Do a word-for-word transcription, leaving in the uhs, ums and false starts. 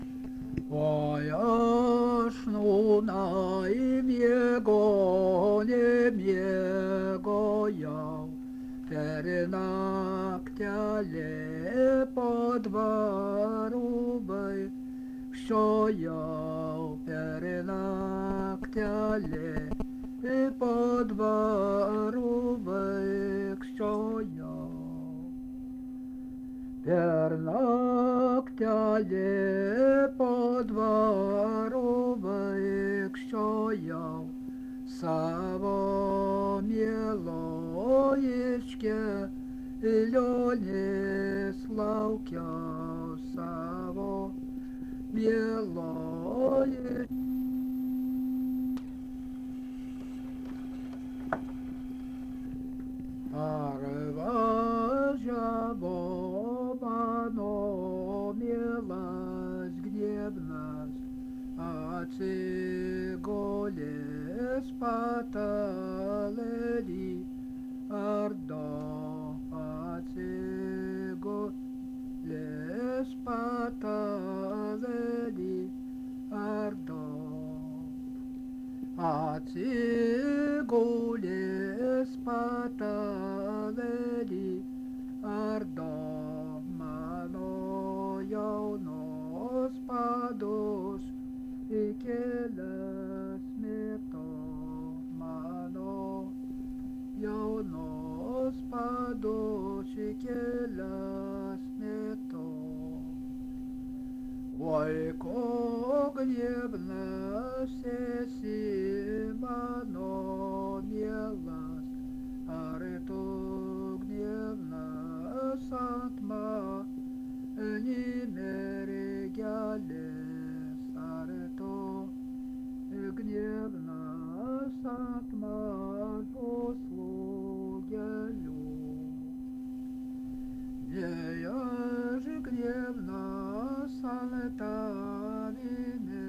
Вояшну на имего немего я, перенактяли по двору бы, що я перенактяли і по двору би, що я. Пернактяли по двору би, що я. Саво милоечке, Лёне славкя, Саво милоечке. Арважа бобано милость гневность, Отцы голе спаталери, Орда, Отцы голе спаталери, Орда. Отцы голе спаталери, Орда, Мано явно спадос, и келе смето, Мано явно спадос, и келе смето. Ой, ко гневно все симано милость, Арето гневно сатма, не мерегялес, Арето гневно сатма послугелю. Не я же гневно салетавине,